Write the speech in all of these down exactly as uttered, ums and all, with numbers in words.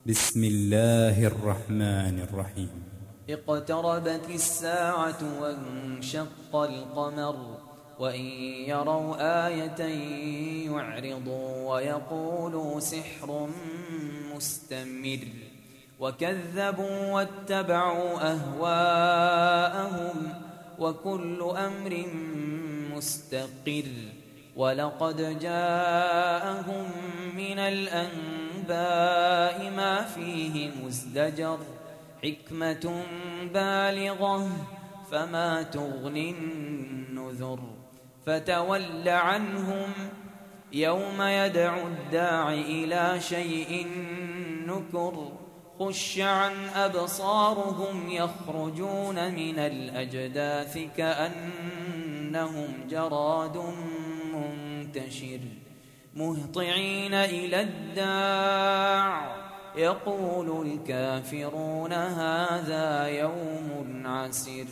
بسم الله الرحمن الرحيم. اقتربت الساعة وانشق القمر وإن يروا آية يعرضوا ويقولوا سحر مستمر وكذبوا واتبعوا أهواءهم وكل أمر مستقر ولقد جاءهم من الأنباء ما فيه مزدجر حكمة بالغة فما تغني النذر فتول عنهم يوم يدعو الداع إلى شيء نكر خش عن أبصارهم يخرجون من الأجداث كأنهم جراد منتشر مهطعين إلى الداع يقول الكافرون هذا يوم عسر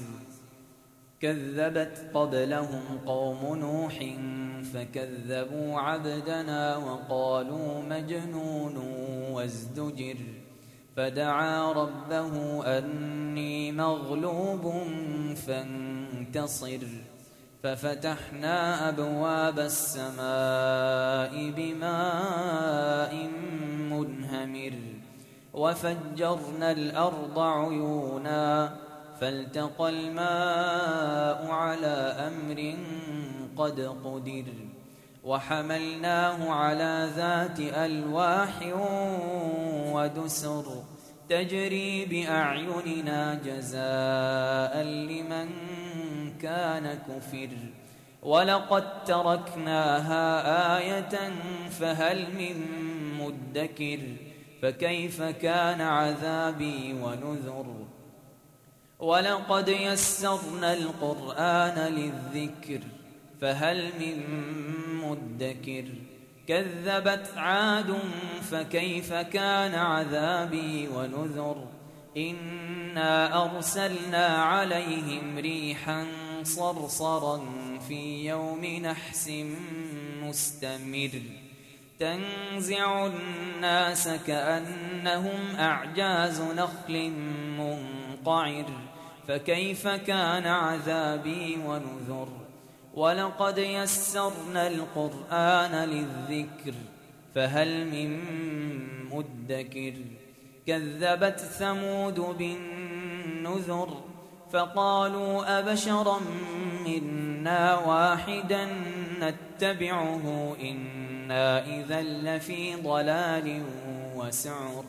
كذبت قبلهم قوم نوح فكذبوا عبدنا وقالوا مجنون وازدجر فدعا ربه أني مغلوب فانتصر ففتحنا أبواب السماء بماء منهمر وفجرنا الأرض عيونا فالتقى الماء على أمر قد قدر وحملناه على ذات ألواح ودسر تجري بأعيننا جزاء لمن كان كفر ولقد تركناها آية فهل من مدكر فكيف كان عذابي ونذر ولقد يسرنا القرآن للذكر فهل من مدكر كذبت عاد فكيف كان عذابي ونذر إنا أرسلنا عليهم ريحا صرصرا في يوم نحس مستمر تنزع الناس كأنهم أعجاز نخل منقعر فكيف كان عذابي ونذر ولقد يسرنا القرآن للذكر فهل من مدكر كذبت ثمود بالنذر فقالوا أبشرا منا واحدا نتبعه إنا إذا لفي ضلال وسعر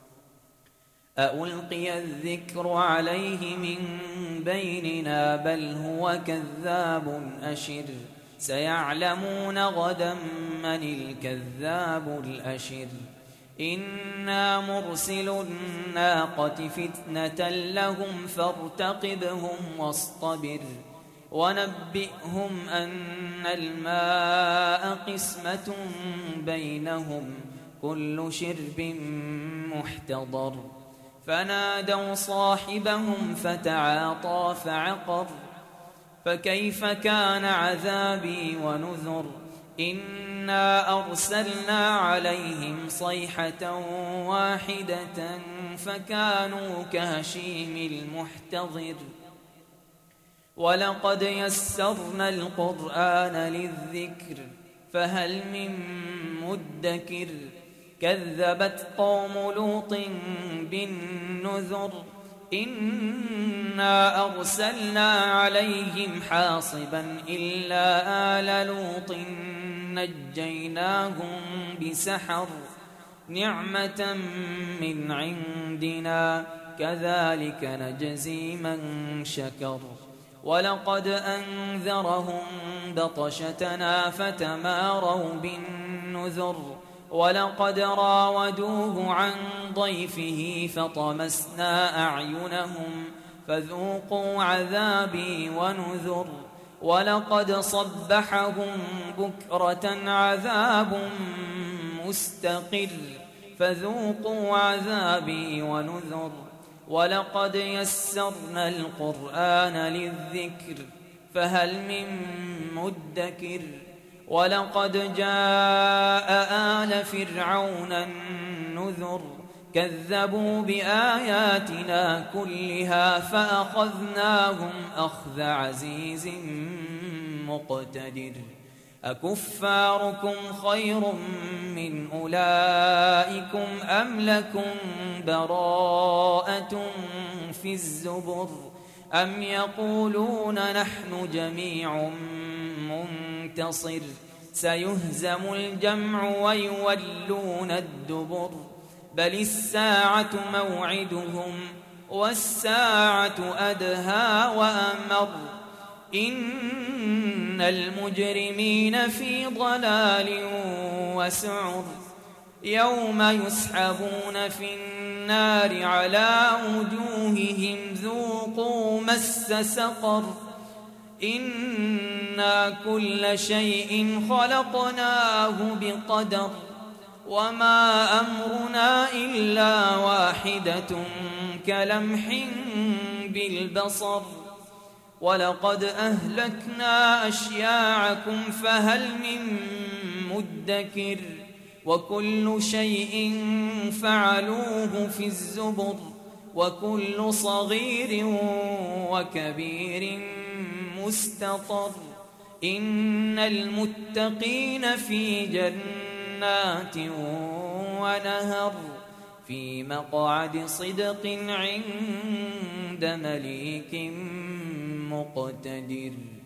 أألقي الذكر عليه من بيننا بل هو كذاب أشر سيعلمون غدا من الكذاب الأشر إنا مرسل الناقة فتنة لهم فارتقبهم واصطبر ونبئهم أن الماء قسمة بينهم كل شرب محتضر فنادوا صاحبهم فتعاطى فعقر فكيف كان عذابي ونذر إنا أرسلنا عليهم صيحة واحدة فكانوا كهشيم المحتضر ولقد يسرنا القرآن للذكر فهل من مدكر كذبت قوم لوط بالنذر إنا أرسلنا عليهم حاصبا إلا آل لوط نجيناهم بسحر نعمة من عندنا كذلك نجزي من شكر ولقد أنذرهم بطشتنا فتماروا بالنذر ولقد راودوه عن ضيفه فطمسنا أعينهم فذوقوا عذابي ونذر ولقد صبحهم بكرة عذاب مستقر فذوقوا عذابي ونذر ولقد يسرنا القرآن للذكر فهل من مدكر ولقد جاء آل فرعون النذر كذبوا بآياتنا كلها فأخذناهم أخذ عزيز مقتدر أكفاركم خير من أولئكم أم لكم براءة في الزبر أم يقولون نحن جميع منتصر سيهزم الجمع ويولون الدبر بل الساعة موعدهم والساعة أدهى وأمر إن المجرمين في ضلال وسعر يوم يسحبون في النار على وجوههم ذوقوا مس سقر إنا كل شيء خلقناه بقدر وما أمرنا إلا واحدة كلمح بالبصر ولقد أهلكنا أشياعكم فهل من مدكر وكل شيء فعلوه في الزبر وكل صغير وكبير مستطر إن المتقين في جنات ونهر في مقعد صدق عند مليك مقتدر.